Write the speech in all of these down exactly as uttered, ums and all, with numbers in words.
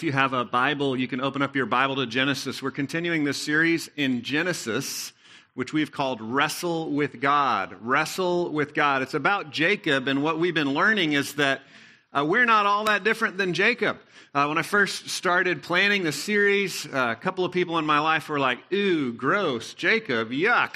If you have a Bible, you can open up your Bible to Genesis. We're continuing this series in Genesis, which we've called Wrestle with God. Wrestle with God. It's about Jacob, and what we've been learning is that uh, we're not all that different than Jacob. Uh, when I first started planning the series, uh, a couple of people in my life were like, ooh, gross, Jacob, yuck.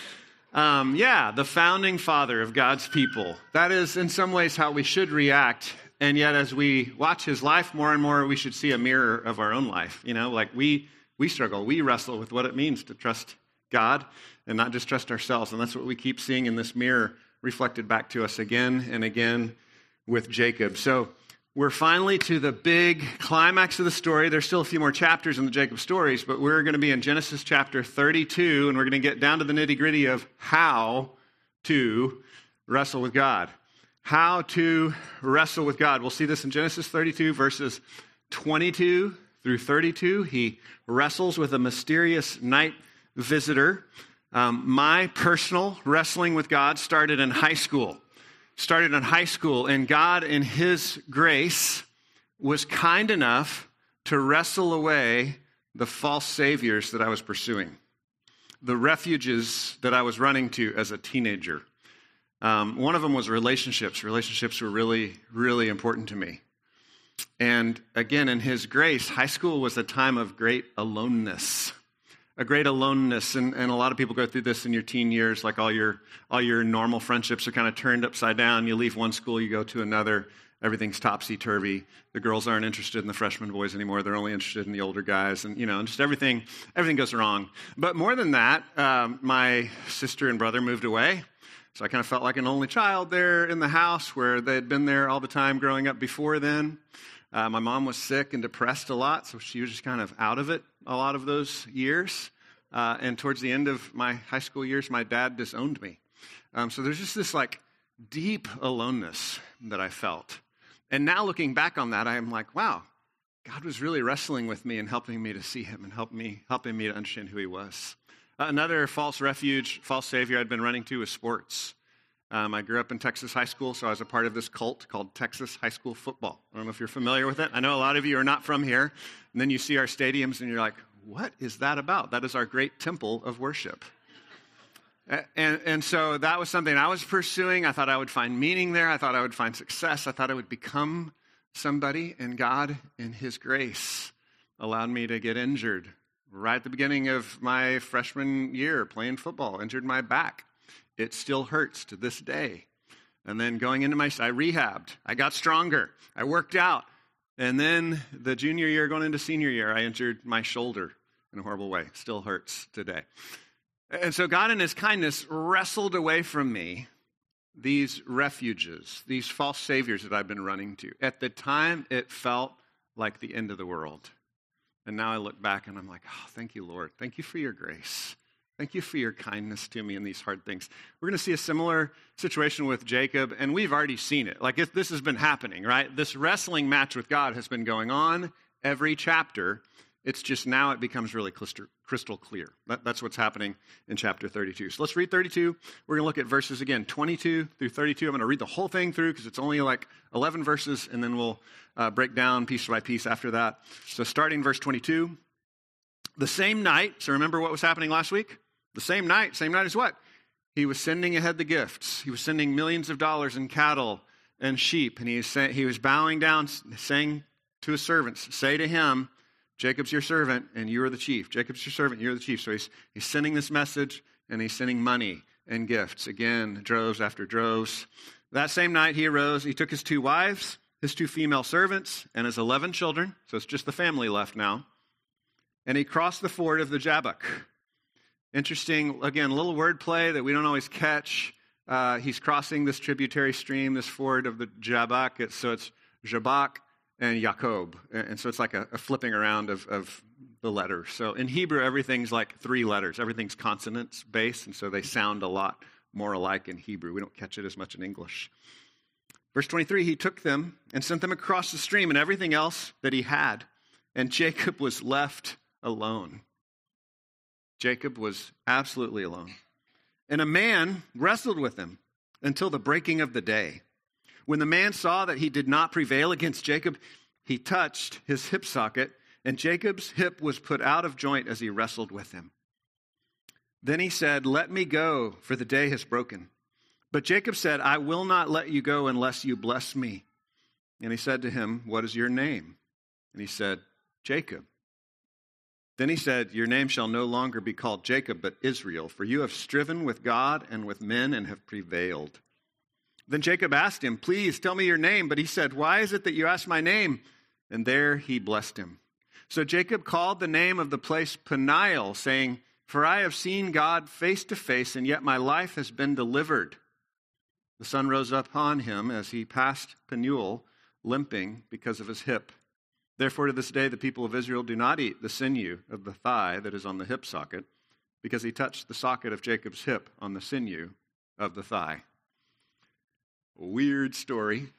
Um, yeah, the founding father of God's people. That is in some ways how we should react. And yet, as we watch his life more and more, we should see a mirror of our own life. You know, like we we struggle, we wrestle with what it means to trust God and not just trust ourselves. And that's what we keep seeing in this mirror reflected back to us again and again with Jacob. So we're finally to the big climax of the story. There's still a few more chapters in the Jacob stories, but we're going to be in Genesis chapter thirty-two, and we're going to get down to the nitty-gritty of how to wrestle with God. How to wrestle with God. We'll see this in Genesis thirty-two, verses twenty-two through thirty-two. He wrestles with a mysterious night visitor. Um, my personal wrestling with God started in high school. Started in high school, and God, in His grace, was kind enough to wrestle away the false saviors that I was pursuing, the refuges that I was running to as a teenager. Um, one of them was relationships. Relationships were really, really important to me. And again, in His grace, high school was a time of great aloneness. A great aloneness, and, and a lot of people go through this in your teen years, like all your all your normal friendships are kind of turned upside down. You leave one school, you go to another, everything's topsy-turvy. The girls aren't interested in the freshman boys anymore, they're only interested in the older guys, and you know, just everything, everything goes wrong. But more than that, um, my sister and brother moved away, so I kind of felt like an only child there in the house where they had been there all the time growing up before then. Uh, my mom was sick and depressed a lot, so she was just kind of out of it a lot of those years. Uh, and towards the end of my high school years, my dad disowned me. Um, so there's just this like deep aloneness that I felt. And now looking back on that, I am like, wow, God was really wrestling with me and helping me to see Him and help me, helping me to understand who He was. Uh, another false refuge, false savior I'd been running to was sports. Um, I grew up in Texas high school, so I was a part of this cult called Texas High School Football. I don't know if you're familiar with it. I know a lot of you are not from here. And then you see our stadiums and you're like, what is that about? That is our great temple of worship. And, and so that was something I was pursuing. I thought I would find meaning there. I thought I would find success. I thought I would become somebody. And God, in His grace, allowed me to get injured right at the beginning of my freshman year playing football. Injured my back. It still hurts to this day. And then going into my, I rehabbed. I got stronger. I worked out. And then the junior year, going into senior year, I injured my shoulder in a horrible way. Still hurts today. And so God in His kindness wrestled away from me these refuges, these false saviors that I've been running to. At the time, it felt like the end of the world. And now I look back and I'm like, oh, thank you, Lord. Thank you for your grace. Thank you for your kindness to me in these hard things. We're going to see a similar situation with Jacob, and we've already seen it. Like, if this has been happening, right? This wrestling match with God has been going on every chapter. It's just now it becomes really crystal clear. That, that's what's happening in chapter thirty-two. So let's read thirty-two. We're going to look at verses again, twenty-two through thirty-two. I'm going to read the whole thing through because it's only like eleven verses, and then we'll uh, break down piece by piece after that. So starting verse twenty-two. The same night, so remember what was happening last week? The same night, same night as what? He was sending ahead the gifts. He was sending millions of dollars in cattle and sheep. And he was, say, he was bowing down, saying to his servants, say to him, Jacob's your servant, and you are the chief. Jacob's your servant, you're the chief. So he's, he's sending this message, and he's sending money and gifts. Again, droves after droves. That same night he arose. He took his two wives, his two female servants, and his eleven children. So it's just the family left now. And he crossed the ford of the Jabbok. Interesting, again, a little wordplay that we don't always catch. Uh, he's crossing this tributary stream, this ford of the Jabbok. It's, so it's Jabbok and Yaakov. And so it's like a, a flipping around of, of the letters. So in Hebrew, everything's like three letters. Everything's consonants based, and so they sound a lot more alike in Hebrew. We don't catch it as much in English. Verse twenty-three, he took them and sent them across the stream and everything else that he had. And Jacob was left alone. Jacob was absolutely alone. And a man wrestled with him until the breaking of the day. When the man saw that he did not prevail against Jacob, he touched his hip socket, and Jacob's hip was put out of joint as he wrestled with him. Then he said, "Let me go, for the day has broken." But Jacob said, "I will not let you go unless you bless me." And he said to him, "What is your name?" And he said, "Jacob." Then he said, "Your name shall no longer be called Jacob, but Israel, for you have striven with God and with men and have prevailed." Then Jacob asked him, "Please tell me your name." But he said, "Why is it that you ask my name?" And there he blessed him. So Jacob called the name of the place Peniel, saying, "For I have seen God face to face, and yet my life has been delivered." The sun rose up on him as he passed Peniel, limping because of his hip. Therefore, to this day, the people of Israel do not eat the sinew of the thigh that is on the hip socket, because he touched the socket of Jacob's hip on the sinew of the thigh. Weird story.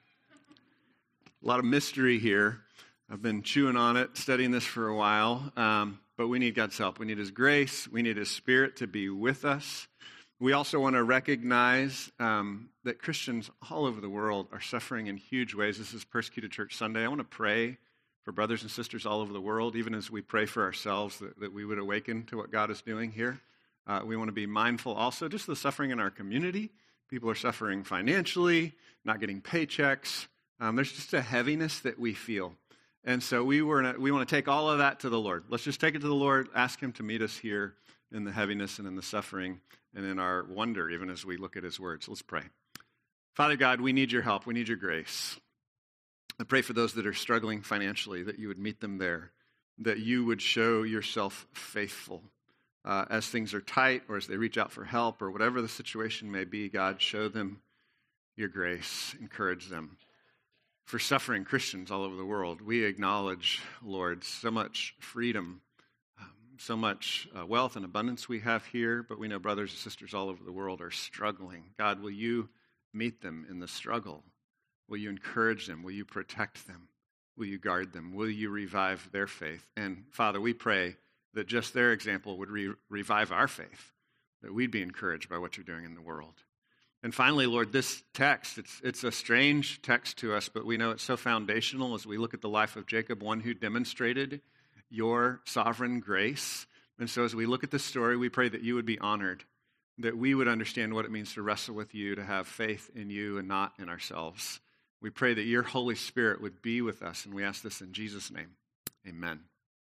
A lot of mystery here. I've been chewing on it, studying this for a while, um, but we need God's help. We need His grace. We need His Spirit to be with us. We also want to recognize um, that Christians all over the world are suffering in huge ways. This is Persecuted Church Sunday. I want to pray for brothers and sisters all over the world, even as we pray for ourselves, that, that we would awaken to what God is doing here. Uh, we want to be mindful also just of the suffering in our community. People are suffering financially, not getting paychecks. Um, there's just a heaviness that we feel. And so we were we want to take all of that to the Lord. Let's just take it to the Lord, ask Him to meet us here in the heaviness and in the suffering and in our wonder, even as we look at His words. Let's pray. Father God, we need your help. We need your grace. I pray for those that are struggling financially, that you would meet them there, that you would show yourself faithful. Uh, as things are tight or as they reach out for help or whatever the situation may be, God, show them your grace, encourage them. For suffering Christians all over the world, we acknowledge, Lord, so much freedom, um, so much uh, wealth and abundance we have here, but we know brothers and sisters all over the world are struggling. God, will you meet them in the struggle? Will you encourage them? Will you protect them? Will you guard them? Will you revive their faith? And Father, we pray that just their example would re- revive our faith, that we'd be encouraged by what you're doing in the world. And finally, Lord, this text, it's, it's a strange text to us, but we know it's so foundational as we look at the life of Jacob, one who demonstrated your sovereign grace. And so as we look at this story, we pray that you would be honored, that we would understand what it means to wrestle with you, to have faith in you and not in ourselves. We pray that your Holy Spirit would be with us, and we ask this in Jesus' name. Amen.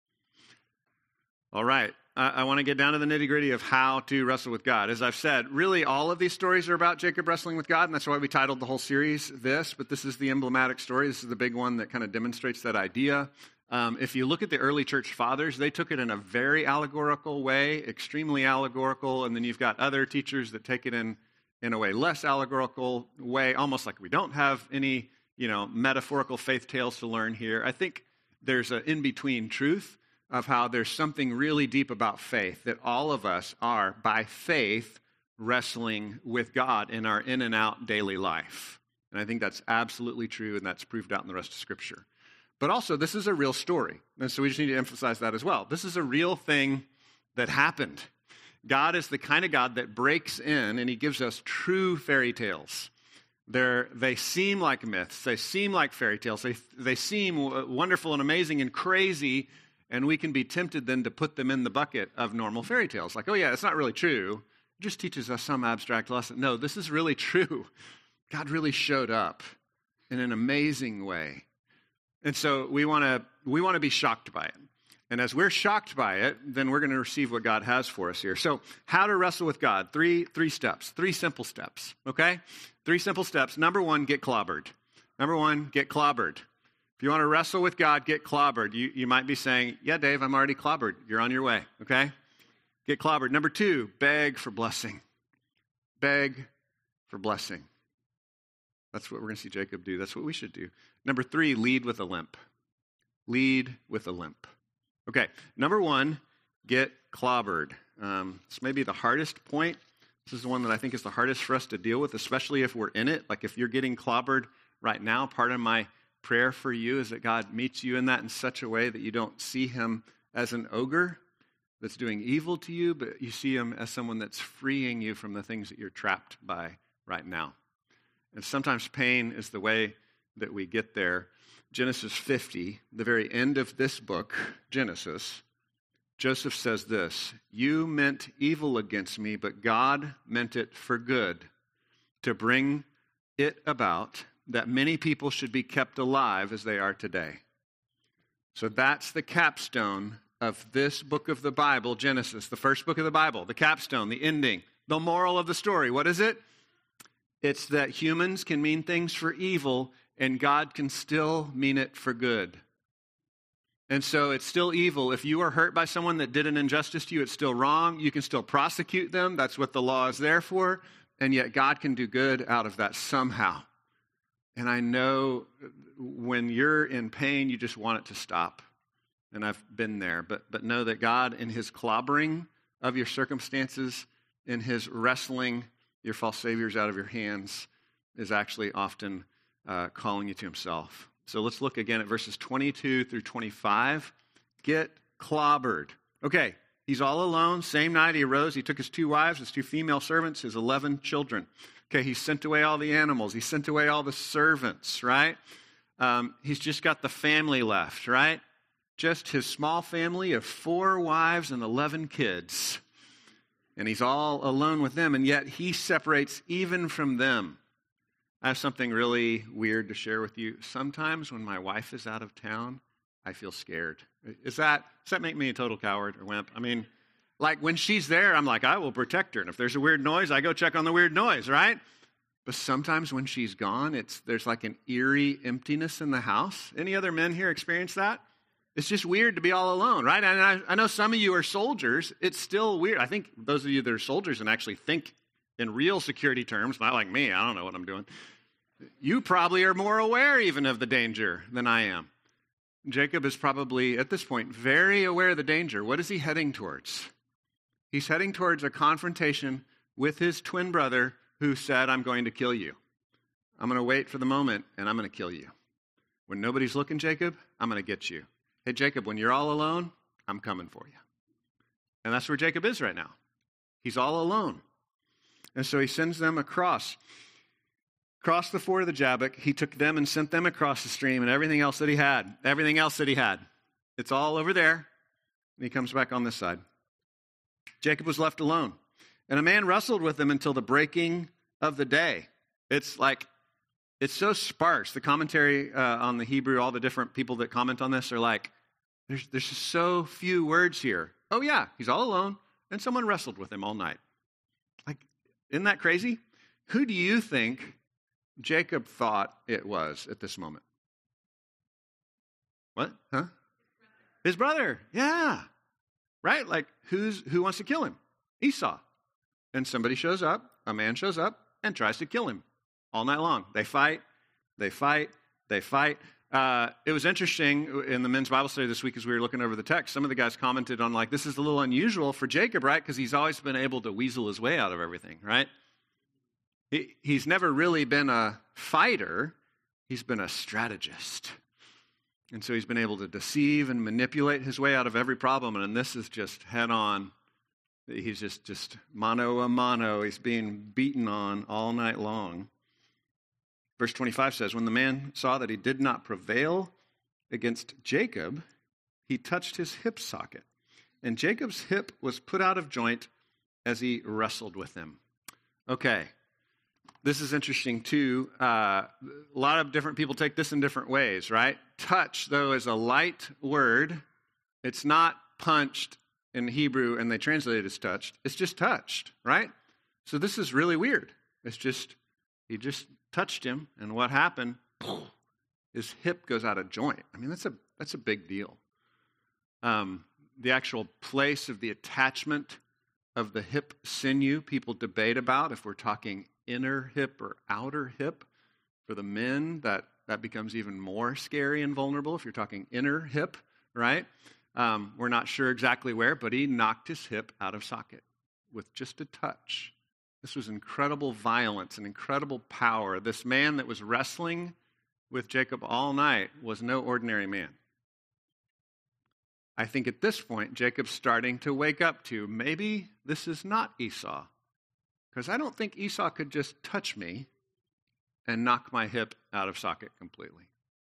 All right, I, I want to get down to the nitty-gritty of how to wrestle with God. As I've said, really all of these stories are about Jacob wrestling with God, and that's why we titled the whole series this, but this is the emblematic story. This is the big one that kind of demonstrates that idea. Um, if you look at the early church fathers, they took it in a very allegorical way, extremely allegorical, and then you've got other teachers that take it in in a way less allegorical way, almost like we don't have any, you know, metaphorical faith tales to learn here. I think there's an in-between truth of how there's something really deep about faith, that all of us are, by faith, wrestling with God in our in and out daily life. And I think that's absolutely true, and that's proved out in the rest of Scripture. But also, this is a real story, and so we just need to emphasize that as well. This is a real thing that happened. God is the kind of God that breaks in, and He gives us true fairy tales. They're, they seem like myths. They seem like fairy tales. They, they seem wonderful and amazing and crazy, and we can be tempted then to put them in the bucket of normal fairy tales. Like, oh yeah, it's not really true. It just teaches us some abstract lesson. No, this is really true. God really showed up in an amazing way. And so we want to we want to be shocked by it. And as we're shocked by it, then we're going to receive what God has for us here. So how to wrestle with God? Three, three steps, three simple steps, okay? Three simple steps. Number one, get clobbered. Number one, get clobbered. If you want to wrestle with God, get clobbered. You, you might be saying, yeah, Dave, I'm already clobbered. You're on your way, okay? Get clobbered. Number two, beg for blessing. Beg for blessing. That's what we're going to see Jacob do. That's what we should do. Number three, lead with a limp. Lead with a limp. Okay, number one, get clobbered. Um, this may be the hardest point. This is the one that I think is the hardest for us to deal with, especially if we're in it. Like if you're getting clobbered right now, part of my prayer for you is that God meets you in that in such a way that you don't see Him as an ogre that's doing evil to you, but you see Him as someone that's freeing you from the things that you're trapped by right now. And sometimes pain is the way that we get there. Genesis fifty, the very end of this book, Genesis, Joseph says this, "You meant evil against me, but God meant it for good, to bring it about that many people should be kept alive as they are today." So that's the capstone of this book of the Bible, Genesis, the first book of the Bible, the capstone, the ending, the moral of the story. What is it? It's that humans can mean things for evil and God can still mean it for good. And so it's still evil. If you are hurt by someone that did an injustice to you, it's still wrong. You can still prosecute them. That's what the law is there for. And yet God can do good out of that somehow. And I know when you're in pain, you just want it to stop. And I've been there. But, but know that God, in his clobbering of your circumstances, in his wrestling your false saviors out of your hands, is actually often uh, calling you to himself. So let's look again at verses twenty-two through twenty-five. Get clobbered. Okay, he's all alone. Same night he arose. He took his two wives, his two female servants, his eleven children. Okay, he sent away all the animals. He sent away all the servants, right? Um, he's just got the family left, right? Just his small family of four wives and eleven kids. And he's all alone with them, and yet he separates even from them. I have something really weird to share with you. Sometimes when my wife is out of town, I feel scared. Is that, does that make me a total coward or wimp? I mean, like when she's there, I'm like, I will protect her. And if there's a weird noise, I go check on the weird noise, right? But sometimes when she's gone, it's there's like an eerie emptiness in the house. Any other men here experience that? It's just weird to be all alone, right? And I, I know some of you are soldiers. It's still weird. I think those of you that are soldiers and actually think in real security terms, not like me, I don't know what I'm doing. You probably are more aware even of the danger than I am. Jacob is probably, at this point, very aware of the danger. What is he heading towards? He's heading towards a confrontation with his twin brother who said, I'm going to kill you. I'm going to wait for the moment, and I'm going to kill you. When nobody's looking, Jacob, I'm going to get you. Hey, Jacob, when you're all alone, I'm coming for you. And that's where Jacob is right now. He's all alone. And so he sends them across. Across the ford of the Jabbok, he took them and sent them across the stream and everything else that he had. Everything else that he had. It's all over there. And he comes back on this side. Jacob was left alone. And a man wrestled with him until the breaking of the day. It's like, it's so sparse. The commentary uh, on the Hebrew, all the different people that comment on this are like, there's, there's just so few words here. Oh yeah, he's all alone. And someone wrestled with him all night. Like, isn't that crazy? Who do you think Jacob thought it was at this moment? What? Huh? His brother. Yeah. Right? Like, who's who wants to kill him? Esau. And somebody shows up, a man shows up, and tries to kill him all night long. They fight, they fight, they fight. Uh, it was interesting in the men's Bible study this week as we were looking over the text, some of the guys commented on like, this is a little unusual for Jacob, right? Because he's always been able to weasel his way out of everything, right? He, he's never really been a fighter. He's been a strategist. And so he's been able to deceive and manipulate his way out of every problem. And this is just head on. He's just, just mano a mano. He's being beaten on all night long. Verse twenty-five says, when the man saw that he did not prevail against Jacob, he touched his hip socket. And Jacob's hip was put out of joint as he wrestled with him. Okay. This is interesting, too. Uh, a lot of different people take this in different ways, right? Touch, though, is a light word. It's not punched in Hebrew, and they translate it as touched. It's just touched, right? So this is really weird. It's just, he just touched him, and what happened? His hip goes out of joint. I mean, that's a that's a big deal. Um, the actual place of the attachment of the hip sinew, people debate about if we're talking inner hip or outer hip. For the men, that, that becomes even more scary and vulnerable if you're talking inner hip, right? Um, we're not sure exactly where, but he knocked his hip out of socket with just a touch. This was incredible violence and incredible power. This man that was wrestling with Jacob all night was no ordinary man. I think at this point, Jacob's starting to wake up to maybe this is not Esau. Because I don't think Esau could just touch me and knock my hip out of socket completely.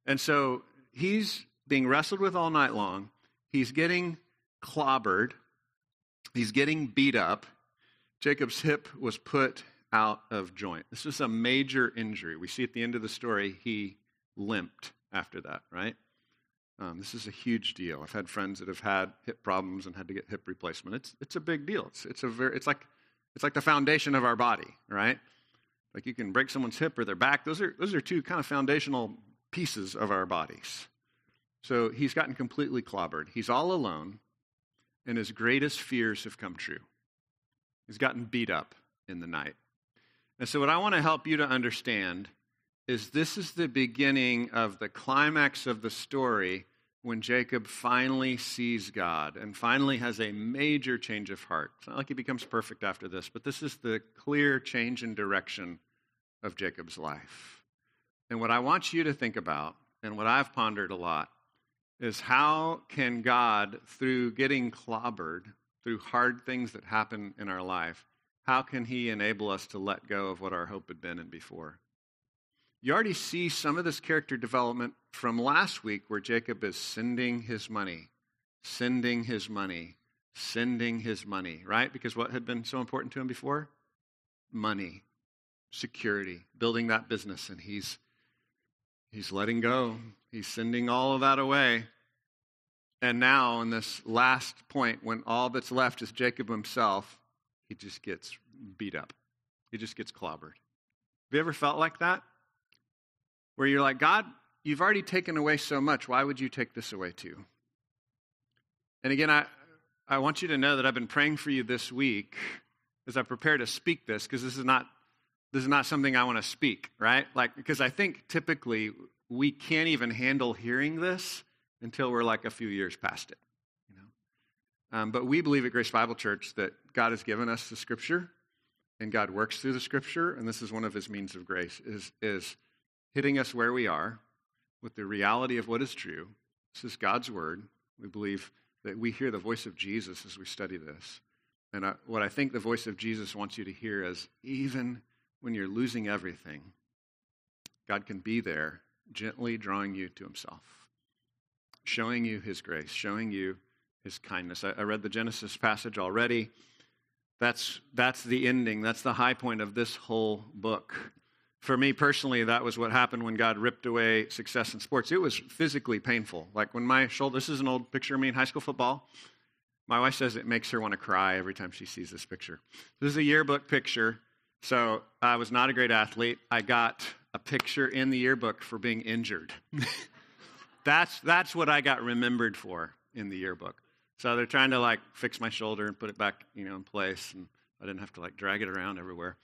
And so he's being wrestled with all night long. He's getting clobbered. He's getting beat up. Jacob's hip was put out of joint. This was a major injury. We see at the end of the story, he limped after that, right? Um, this is a huge deal. I've had friends that have had hip problems and had to get hip replacement. It's it's a big deal. It's it's a very it's like it's like the foundation of our body, right? Like you can break someone's hip or their back. Those are those are two kind of foundational pieces of our bodies. So he's gotten completely clobbered. He's all alone, and his greatest fears have come true. He's gotten beat up in the night. And so what I want to help you to understand is this is the beginning of the climax of the story when Jacob finally sees God and finally has a major change of heart. It's not like he becomes perfect after this, but this is the clear change in direction of Jacob's life. And what I want you to think about, and what I've pondered a lot, is how can God, through getting clobbered, through hard things that happen in our life, how can he enable us to let go of what our hope had been and before? You already see some of this character development from last week where Jacob is sending his money, sending his money, sending his money, right? Because what had been so important to him before? Money, security, building that business, and he's he's letting go. He's sending all of that away. And now in this last point, when all that's left is Jacob himself, he just gets beat up. He just gets clobbered. Have you ever felt like that? Where you're like, God, you've already taken away so much. Why would you take this away too? And again, I, I want you to know that I've been praying for you this week as I prepare to speak this, because this is not this is not something I want to speak, right? Like, because I think typically we can't even handle hearing this until we're like a few years past it. You know? Um, but we believe at Grace Bible Church that God has given us the Scripture, and God works through the Scripture, and this is one of his means of grace, is is hitting us where we are with the reality of what is true. This is God's word. We believe that we hear the voice of Jesus as we study this. And I, what I think the voice of Jesus wants you to hear is, even when you're losing everything, God can be there, gently drawing you to himself, showing you his grace, showing you his kindness. I, I read the Genesis passage already. That's, that's the ending. That's the high point of this whole book. For me personally, that was what happened when God ripped away success in sports. It was physically painful. Like when my shoulder, this is an old picture of me in high school football. My wife says it makes her want to cry every time she sees this picture. This is a yearbook picture. So I was not a great athlete. I got a picture in the yearbook for being injured. that's that's what I got remembered for in the yearbook. So they're trying to like fix my shoulder and put it back, you know, in place, and I didn't have to like drag it around everywhere.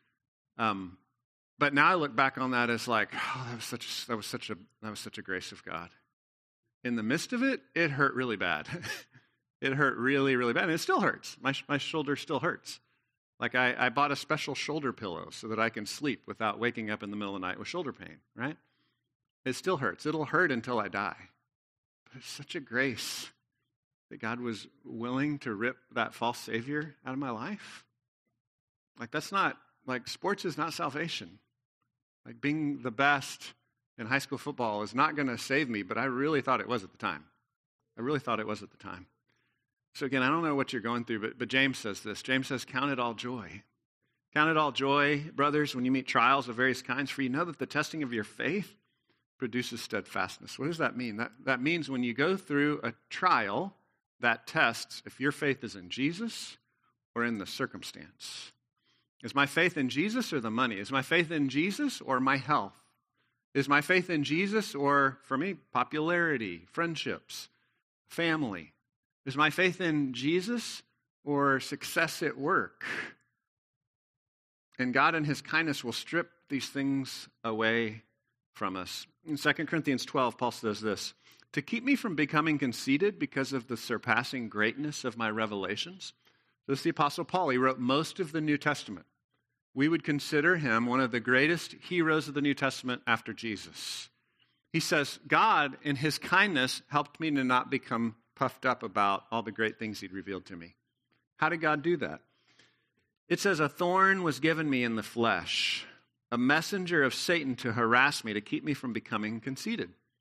Um. But now I look back on that as like, oh, that was such that was such a that was such a grace of God. In the midst of it, it hurt really bad. It hurt really, really bad, and it still hurts. My my shoulder still hurts. Like I, I bought a special shoulder pillow so that I can sleep without waking up in the middle of the night with shoulder pain. Right? It still hurts. It'll hurt until I die. But it's such a grace that God was willing to rip that false savior out of my life. Like that's not like sports is not salvation. Like being the best in high school football is not going to save me, but I really thought it was at the time. I really thought it was at the time. So again, I don't know what you're going through, but, but James says this. James says, count it all joy. Count it all joy, brothers, when you meet trials of various kinds, for you know that the testing of your faith produces steadfastness. What does that mean? That, that means when you go through a trial, that tests if your faith is in Jesus or in the circumstance. Is my faith in Jesus or the money? Is my faith in Jesus or my health? Is my faith in Jesus or, for me, popularity, friendships, family? Is my faith in Jesus or success at work? And God in his kindness will strip these things away from us. In Second Corinthians twelve, Paul says this, to keep me from becoming conceited because of the surpassing greatness of my revelations. This is the Apostle Paul. He wrote most of the New Testament. We would consider him one of the greatest heroes of the New Testament after Jesus. He says, God, in his kindness, helped me to not become puffed up about all the great things he'd revealed to me. How did God do that? It says, a thorn was given me in the flesh, a messenger of Satan to harass me, to keep me from becoming conceited.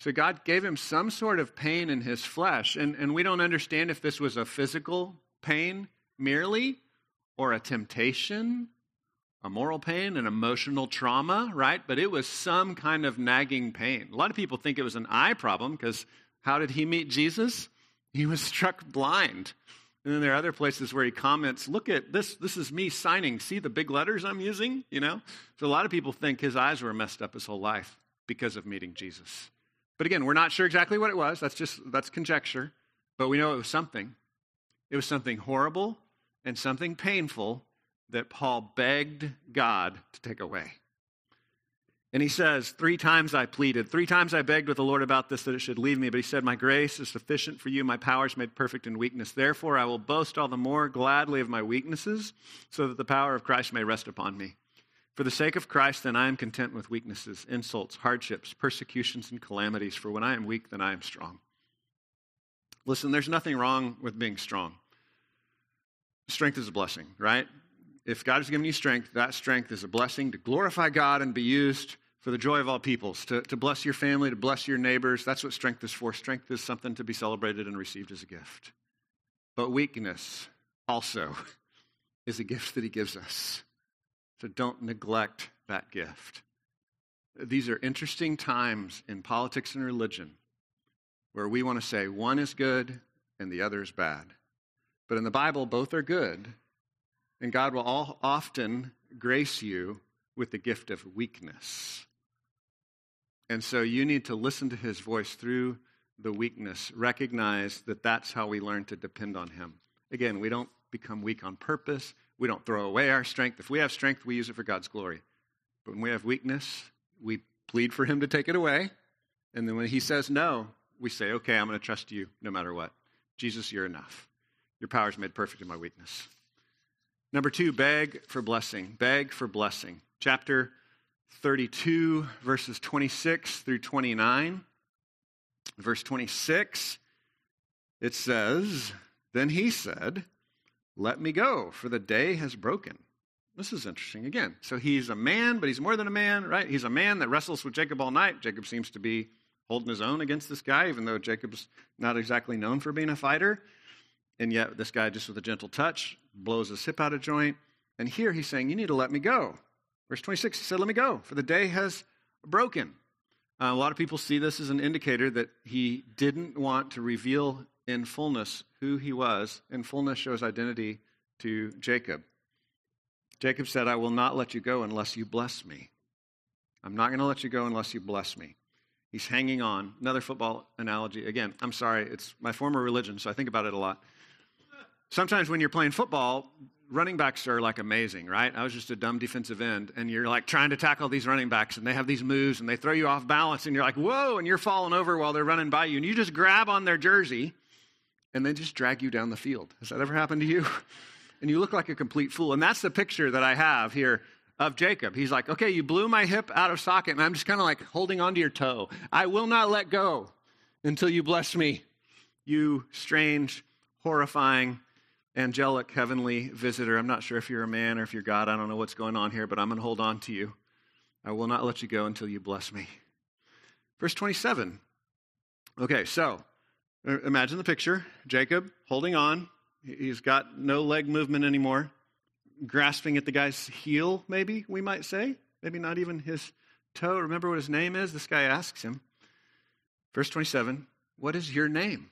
So God gave him some sort of pain in his flesh. And, and we don't understand if this was a physical pain merely, or a temptation, a moral pain, an emotional trauma, right? But it was some kind of nagging pain. A lot of people think it was an eye problem because how did he meet Jesus? He was struck blind. And then there are other places where he comments, look at this, this is me signing. See the big letters I'm using, you know? So a lot of people think his eyes were messed up his whole life because of meeting Jesus. But again, we're not sure exactly what it was. That's just, that's conjecture. But we know it was something. It was something horrible and something painful that Paul begged God to take away. And he says, three times I pleaded, three times I begged with the Lord about this, that it should leave me. But he said, my grace is sufficient for you. My power is made perfect in weakness. Therefore, I will boast all the more gladly of my weaknesses, so that the power of Christ may rest upon me. For the sake of Christ, then I am content with weaknesses, insults, hardships, persecutions, and calamities. For when I am weak, then I am strong. Listen, there's nothing wrong with being strong. Strength is a blessing, right? If God has given you strength, that strength is a blessing to glorify God and be used for the joy of all peoples, to, to bless your family, to bless your neighbors. That's what strength is for. Strength is something to be celebrated and received as a gift. But weakness also is a gift that he gives us. So don't neglect that gift. These are interesting times in politics and religion where we want to say one is good and the other is bad. But in the Bible, both are good. And God will all, often grace you with the gift of weakness. And so you need to listen to his voice through the weakness. Recognize that that's how we learn to depend on him. Again, we don't become weak on purpose. We don't throw away our strength. If we have strength, we use it for God's glory. But when we have weakness, we plead for him to take it away. And then when he says no, we say, okay, I'm going to trust you no matter what. Jesus, you're enough. Your power is made perfect in my weakness. Number two, beg for blessing. Beg for blessing. Chapter thirty-two, verses twenty-six through twenty-nine. Verse twenty-six, it says, then he said, let me go, for the day has broken. This is interesting again. So he's a man, but he's more than a man, right? He's a man that wrestles with Jacob all night. Jacob seems to be holding his own against this guy, even though Jacob's not exactly known for being a fighter. And yet this guy, just with a gentle touch, blows his hip out of joint. And here he's saying, you need to let me go. Verse twenty-six, he said, let me go, for the day has broken. Uh, a lot of people see this as an indicator that he didn't want to reveal in fullness who he was. In fullness shows identity to Jacob. Jacob said, I will not let you go unless you bless me. I'm not going to let you go unless you bless me. He's hanging on. Another football analogy. Again, I'm sorry, it's my former religion, so I think about it a lot. Sometimes when you're playing football, running backs are like amazing, right? I was just a dumb defensive end, and you're like trying to tackle these running backs, and they have these moves, and they throw you off balance, and you're like, whoa, and you're falling over while they're running by you, and you just grab on their jersey, and they just drag you down the field. Has that ever happened to you? And you look like a complete fool. And that's the picture that I have here of Jacob. He's like, okay, you blew my hip out of socket, and I'm just kind of like holding onto your toe. I will not let go until you bless me, you strange, horrifying, angelic, heavenly visitor. I'm not sure if you're a man or if you're God. I don't know what's going on here, but I'm going to hold on to you. I will not let you go until you bless me. Verse twenty-seven. Okay, so imagine the picture. Jacob holding on. He's got no leg movement anymore. Grasping at the guy's heel, maybe we might say. Maybe not even his toe. Remember what his name is? This guy asks him. Verse twenty-seven, what is your name?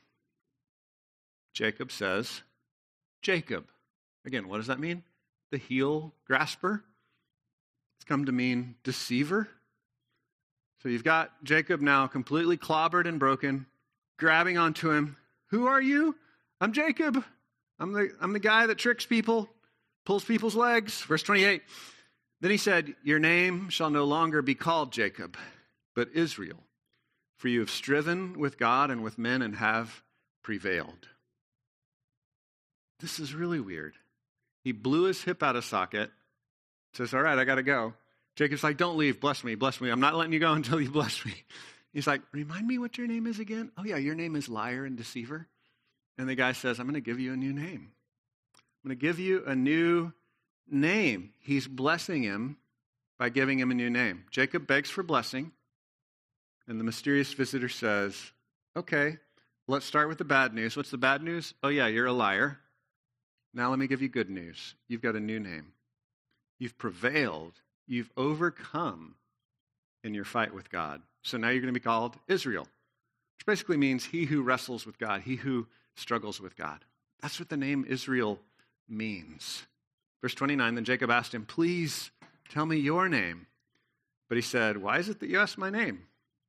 Jacob says, Jacob. Again, what does that mean? The heel grasper. It's come to mean deceiver. So you've got Jacob now completely clobbered and broken, grabbing onto him. Who are you? I'm Jacob. I'm the, I'm the guy that tricks people, pulls people's legs. Verse twenty-eight. Then he said, your name shall no longer be called Jacob, but Israel. For you have striven with God and with men and have prevailed. This is really weird. He blew his hip out of socket, says, all right, I got to go. Jacob's like, don't leave, bless me, bless me. I'm not letting you go until you bless me. He's like, remind me what your name is again? Oh yeah, your name is liar and deceiver. And the guy says, I'm going to give you a new name. I'm going to give you a new name. He's blessing him by giving him a new name. Jacob begs for blessing. And the mysterious visitor says, okay, let's start with the bad news. What's the bad news? Oh yeah, you're a liar. Now let me give you good news. You've got a new name. You've prevailed. You've overcome in your fight with God. So now you're going to be called Israel, which basically means he who wrestles with God, he who struggles with God. That's what the name Israel means. Verse twenty-nine, then Jacob asked him, please tell me your name. But he said, why is it that you ask my name?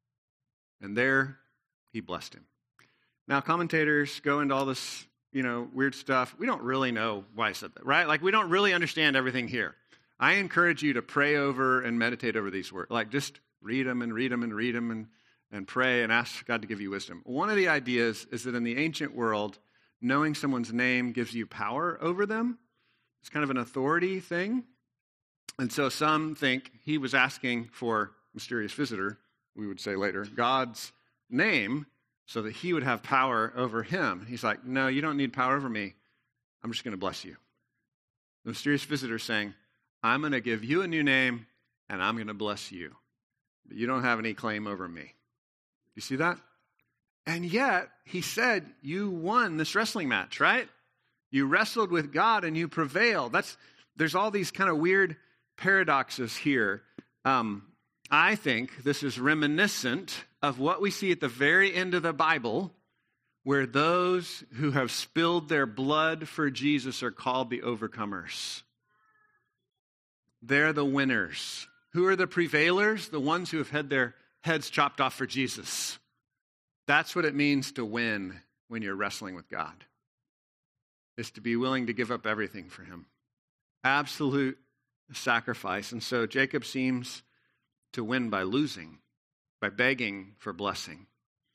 And there he blessed him. Now commentators go into all this, you know, weird stuff. We don't really know why he said that, right? Like we don't really understand everything here. I encourage you to pray over and meditate over these words. Like just read them and read them and read them and, and pray and ask God to give you wisdom. One of the ideas is that in the ancient world, knowing someone's name gives you power over them. It's kind of an authority thing. And so some think he was asking for mysterious visitor, we would say later, God's name so that he would have power over him. He's like, no, you don't need power over me. I'm just going to bless you. The mysterious visitor is saying, I'm going to give you a new name and I'm going to bless you. But you don't have any claim over me. You see that? And yet, he said, you won this wrestling match, right? You wrestled with God and you prevailed. That's, there's all these kind of weird paradoxes here. Um, I think this is reminiscent of what we see at the very end of the Bible, where those who have spilled their blood for Jesus are called the overcomers. They're the winners. Who are the prevailers? The ones who have had their heads chopped off for Jesus. That's what it means to win when you're wrestling with God, is to be willing to give up everything for him. Absolute sacrifice. And so Jacob seems to win by losing, by begging for blessing.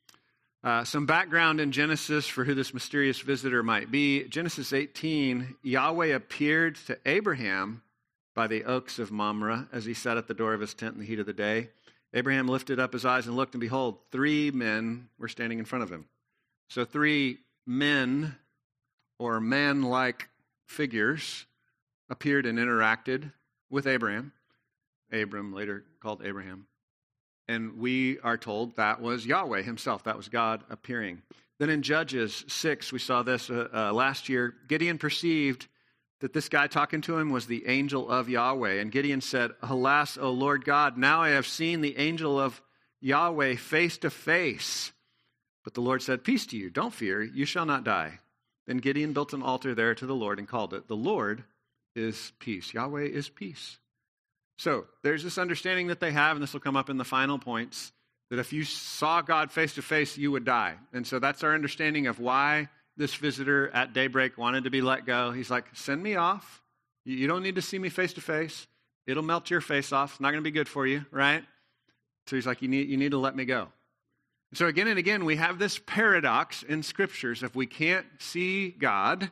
Uh, some background in Genesis for who this mysterious visitor might be. Genesis eighteen, Yahweh appeared to Abraham by the oaks of Mamre as he sat at the door of his tent in the heat of the day. Abraham lifted up his eyes and looked, and behold, three men were standing in front of him. So three men or man-like figures appeared and interacted with Abraham. Abram, later called Abraham. And we are told that was Yahweh himself. That was God appearing. Then in Judges six, we saw this uh, uh, last year. Gideon perceived that this guy talking to him was the angel of Yahweh. And Gideon said, alas, O Lord God, now I have seen the angel of Yahweh face to face. But the Lord said, peace to you, don't fear, you shall not die. Then Gideon built an altar there to the Lord and called it, the Lord is peace. Yahweh is peace. So there's this understanding that they have, and this will come up in the final points, that if you saw God face to face, you would die. And so that's our understanding of why this visitor at daybreak wanted to be let go. He's like, send me off. You don't need to see me face to face. It'll melt your face off. It's not going to be good for you, right? So he's like, you need, you need to let me go. So again and again, we have this paradox in scriptures. If we can't see God,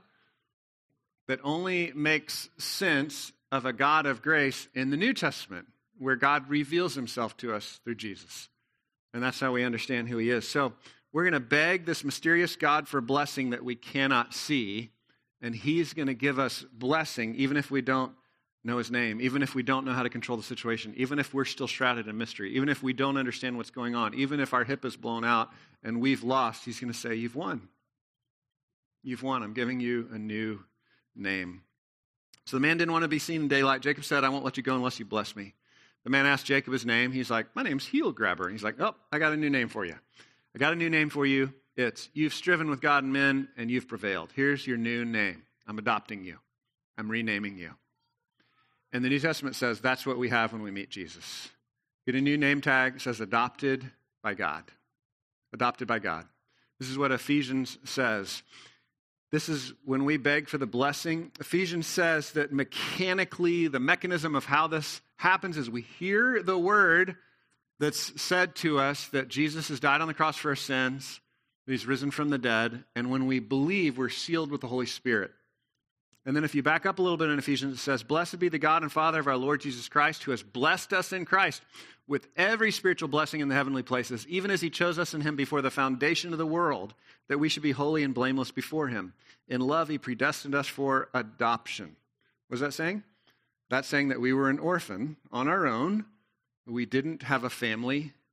that only makes sense of a God of grace in the New Testament, where God reveals himself to us through Jesus. And that's how we understand who he is. So we're going to beg this mysterious God for blessing that we cannot see, and he's going to give us blessing even if we don't know his name, even if we don't know how to control the situation, even if we're still shrouded in mystery, even if we don't understand what's going on, even if our hip is blown out and we've lost, he's going to say, you've won. You've won. I'm giving you a new name. So the man didn't want to be seen in daylight. Jacob said, I won't let you go unless you bless me. The man asked Jacob his name. He's like, my name's Heel Grabber. He's like, oh, I got a new name for you. I got a new name for you. It's, you've striven with God and men, and you've prevailed. Here's your new name. I'm adopting you. I'm renaming you. And the New Testament says that's what we have when we meet Jesus. Get a new name tag. It says adopted by God. Adopted by God. This is what Ephesians says. This is when we beg for the blessing. Ephesians says that mechanically, the mechanism of how this happens is we hear the word that's said to us that Jesus has died on the cross for our sins, that he's risen from the dead, and when we believe, we're sealed with the Holy Spirit. And then if you back up a little bit in Ephesians, it says, blessed be the God and Father of our Lord Jesus Christ, who has blessed us in Christ with every spiritual blessing in the heavenly places, even as he chose us in him before the foundation of the world, that we should be holy and blameless before him. In love, he predestined us for adoption. What is that saying? That's saying that we were an orphan on our own. We didn't have a family.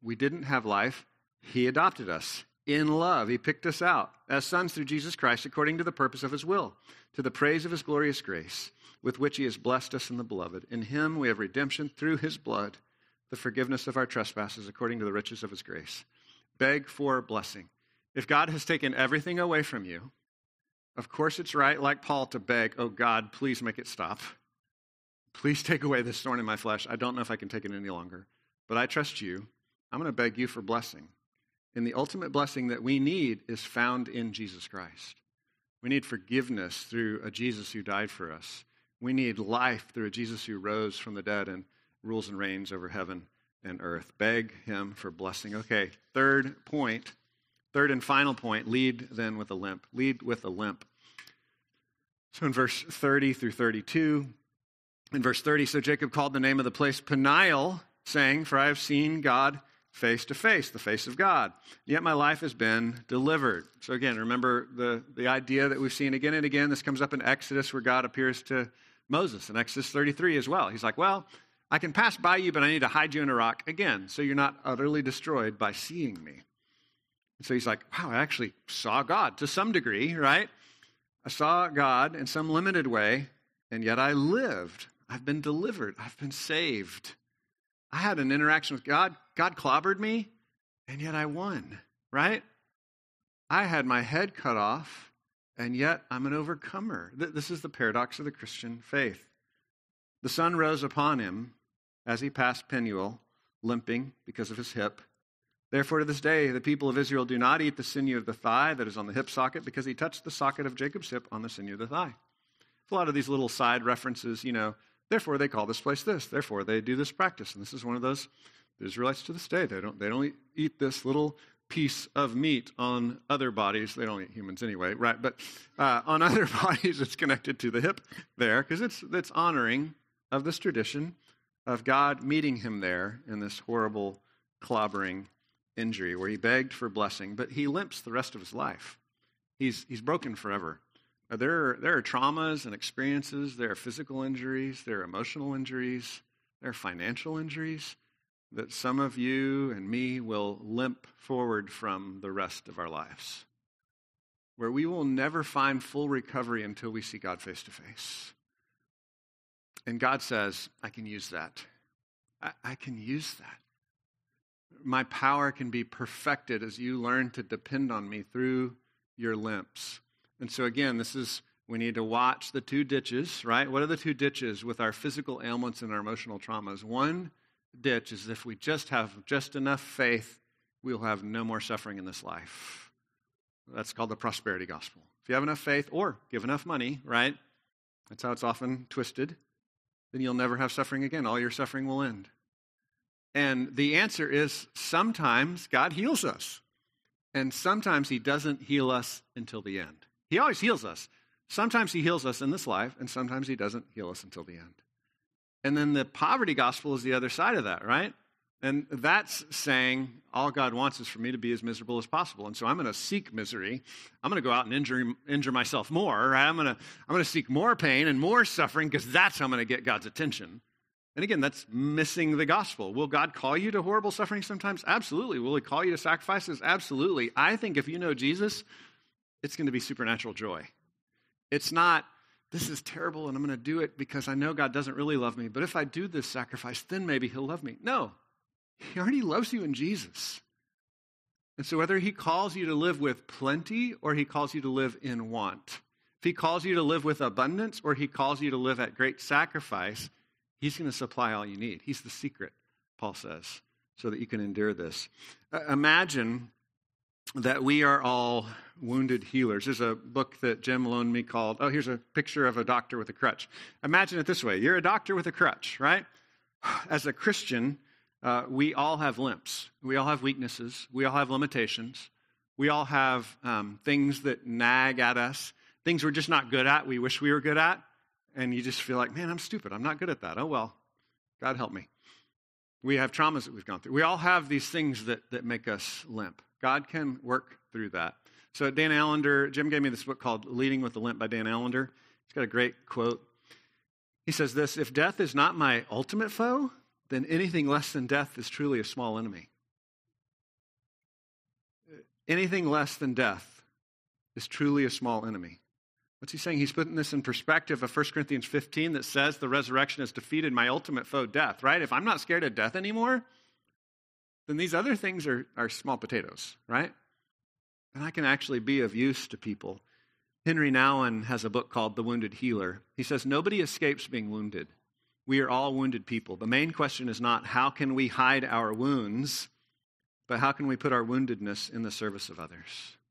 we didn't have life, he adopted us in love. He picked us out as sons through Jesus Christ according to the purpose of his will, to the praise of his glorious grace, with which he has blessed us in the beloved. In him we have redemption through his blood, the forgiveness of our trespasses according to the riches of his grace. Beg for blessing. If God has taken everything away from you, of course it's right, like Paul, to beg, oh God, please make it stop. Please take away this thorn in my flesh. I don't know if I can take it any longer, but I trust you. I'm going to beg you for blessing. And the ultimate blessing that we need is found in Jesus Christ. We need forgiveness through a Jesus who died for us. We need life through a Jesus who rose from the dead and rules and reigns over heaven and earth. Beg him for blessing. Okay, third point, third and final point, lead then with a limp. Lead with a limp. So in verse thirty through thirty-two, in verse thirty, so Jacob called the name of the place Peniel, saying, for I have seen God face to face, the face of God. Yet my life has been delivered. So again, remember the, the idea that we've seen again and again. This comes up in Exodus where God appears to Moses in Exodus thirty-three as well. He's like, well, I can pass by you, but I need to hide you in a rock again, so you're not utterly destroyed by seeing me. And so he's like, wow, I actually saw God to some degree, right? I saw God in some limited way, and yet I lived. I've been delivered. I've been saved. I had an interaction with God. God clobbered me, and yet I won, right? I had my head cut off, and yet I'm an overcomer. This is the paradox of the Christian faith. The sun rose upon him as he passed Peniel, limping because of his hip. Therefore, to this day, the people of Israel do not eat the sinew of the thigh that is on the hip socket, because he touched the socket of Jacob's hip on the sinew of the thigh. A lot of these little side references, you know, therefore they call this place this. Therefore, they do this practice. And this is one of those, the Israelites to this day, they don't, they don't eat this little piece of meat on other bodies. They don't eat humans anyway, right? But uh, on other bodies, it's connected to the hip there, because it's, it's honoring of this tradition of God meeting him there in this horrible clobbering injury where he begged for blessing, but he limps the rest of his life. He's, he's broken forever. Uh, there, are, there are traumas and experiences. There are physical injuries. There are emotional injuries. There are financial injuries that some of you and me will limp forward from the rest of our lives, where we will never find full recovery until we see God face to face. And God says, I can use that. I, I can use that. My power can be perfected as you learn to depend on me through your limps. And so again, this is, we need to watch the two ditches, right? What are the two ditches with our physical ailments and our emotional traumas? One ditch is if we just have just enough faith, we'll have no more suffering in this life. That's called the prosperity gospel. If you have enough faith or give enough money, right? That's how it's often twisted. Then you'll never have suffering again. All your suffering will end. And the answer is sometimes God heals us. And sometimes he doesn't heal us until the end. He always heals us. Sometimes he heals us in this life, and sometimes he doesn't heal us until the end. And then the poverty gospel is the other side of that, right? And that's saying all God wants is for me to be as miserable as possible. And so I'm going to seek misery. I'm going to go out and injure, injure myself more, right? I'm going to, I'm going to seek more pain and more suffering because that's how I'm going to get God's attention. And again, that's missing the gospel. Will God call you to horrible suffering sometimes? Absolutely. Will he call you to sacrifices? Absolutely. I think if you know Jesus, it's going to be supernatural joy. It's not, this is terrible and I'm going to do it because I know God doesn't really love me. But if I do this sacrifice, then maybe he'll love me. No. He already loves you in Jesus. And so whether he calls you to live with plenty or he calls you to live in want, if he calls you to live with abundance or he calls you to live at great sacrifice, he's going to supply all you need. He's the secret, Paul says, so that you can endure this. Uh, imagine that we are all wounded healers. There's a book that Jim loaned me called, oh, here's a picture of a doctor with a crutch. Imagine it this way. You're a doctor with a crutch, right? As a Christian, Uh, we all have limps. We all have weaknesses. We all have limitations. We all have um, things that nag at us, things we're just not good at, we wish we were good at, and you just feel like, man, I'm stupid. I'm not good at that. Oh, well, God help me. We have traumas that we've gone through. We all have these things that, that make us limp. God can work through that. So Dan Allender, Jim gave me this book called Leading with the Limp by Dan Allender. He's got a great quote. He says this, if death is not my ultimate foe, then anything less than death is truly a small enemy. anything less than death is truly a small enemy. What's he saying? He's putting this in perspective of First Corinthians fifteen that says the resurrection has defeated my ultimate foe, death, right? If I'm not scared of death anymore, then these other things are, are small potatoes, right? And I can actually be of use to people. Henry Nouwen has a book called The Wounded Healer. He says, nobody escapes being wounded. We are all wounded people. The main question is not how can we hide our wounds, but how can we put our woundedness in the service of others?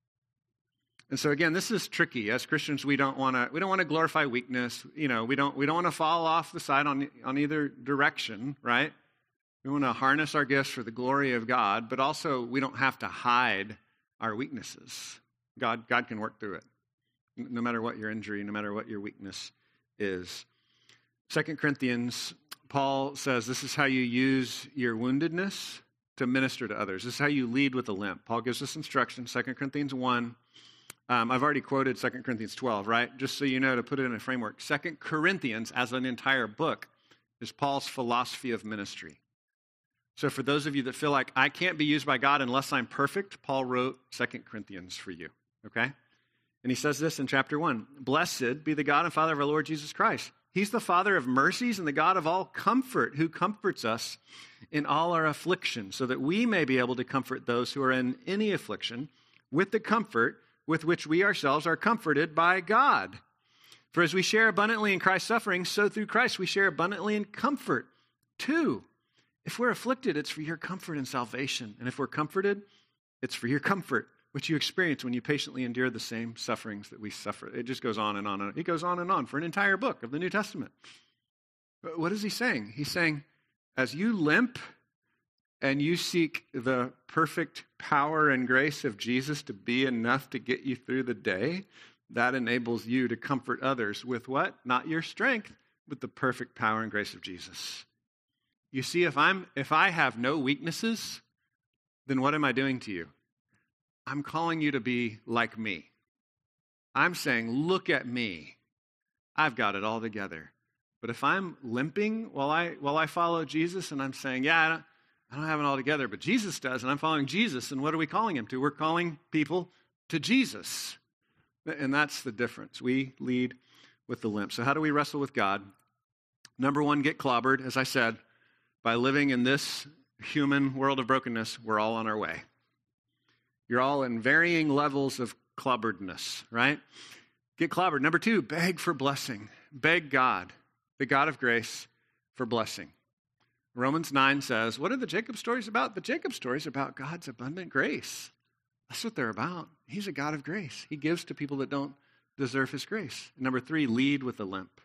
And so again, this is tricky. As Christians, we don't want to we don't want to glorify weakness. You know, we don't we don't want to fall off the side on on either direction, right? We want to harness our gifts for the glory of God, but also we don't have to hide our weaknesses. God God can work through it, no matter what your injury, no matter what your weakness is. Second Corinthians, Paul says this is how you use your woundedness to minister to others. This is how you lead with a limp. Paul gives us instruction, Second Corinthians one. Um, I've already quoted Second Corinthians twelve, right? Just so you know, to put it in a framework. Second Corinthians, as an entire book, is Paul's philosophy of ministry. So for those of you that feel like, I can't be used by God unless I'm perfect, Paul wrote Second Corinthians for you, okay? And he says this in chapter one, blessed be the God and Father of our Lord Jesus Christ. He's the Father of mercies and the God of all comfort, who comforts us in all our affliction, so that we may be able to comfort those who are in any affliction with the comfort with which we ourselves are comforted by God. For as we share abundantly in Christ's suffering, so through Christ we share abundantly in comfort too. If we're afflicted, it's for your comfort and salvation. And if we're comforted, it's for your comfort, which you experience when you patiently endure the same sufferings that we suffer. It just goes on and on. And it goes on and on for an entire book of the New Testament. But what is he saying? He's saying, as you limp and you seek the perfect power and grace of Jesus to be enough to get you through the day, that enables you to comfort others with what? Not your strength, but the perfect power and grace of Jesus. You see, if I'm if I have no weaknesses, then what am I doing to you? I'm calling you to be like me. I'm saying, look at me. I've got it all together. But if I'm limping while I while I follow Jesus and I'm saying, yeah, I don't, I don't have it all together, but Jesus does, and I'm following Jesus, and what are we calling him to? We're calling people to Jesus. And that's the difference. We lead with the limp. So how do we wrestle with God? Number one, get clobbered. As I said, by living in this human world of brokenness, we're all on our way. You're all in varying levels of clobberedness, right? Get clobbered. Number two, beg for blessing. Beg God, the God of grace, for blessing. Romans nine says, what are the Jacob stories about? The Jacob stories about God's abundant grace. That's what they're about. He's a God of grace. He gives to people that don't deserve his grace. Number three, lead with a limp.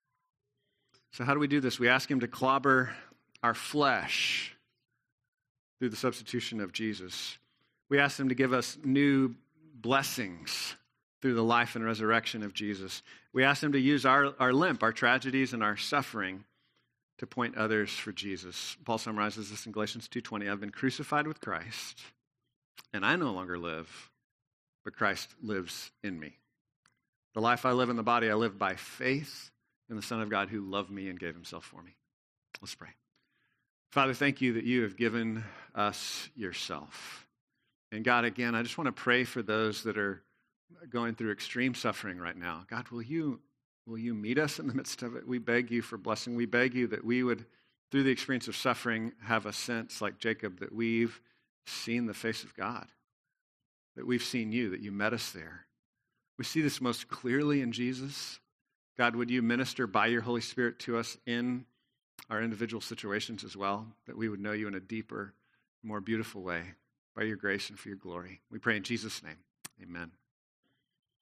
So how do we do this? We ask him to clobber our flesh through the substitution of Jesus. We ask him to give us new blessings through the life and resurrection of Jesus. We ask him to use our, our limp, our tragedies, and our suffering to point others for Jesus. Paul summarizes this in Galatians two twenty. I've been crucified with Christ, and I no longer live, but Christ lives in me. The life I live in the body, I live by faith in the Son of God who loved me and gave himself for me. Let's pray. Father, thank you that you have given us yourself. And God, again, I just want to pray for those that are going through extreme suffering right now. God, will you Will you meet us in the midst of it? We beg you for blessing. We beg you that we would, through the experience of suffering, have a sense like Jacob that we've seen the face of God, that we've seen you, that you met us there. We see this most clearly in Jesus. God, would you minister by your Holy Spirit to us in our individual situations as well, that we would know you in a deeper, more beautiful way by your grace and for your glory. We pray in Jesus' name. Amen.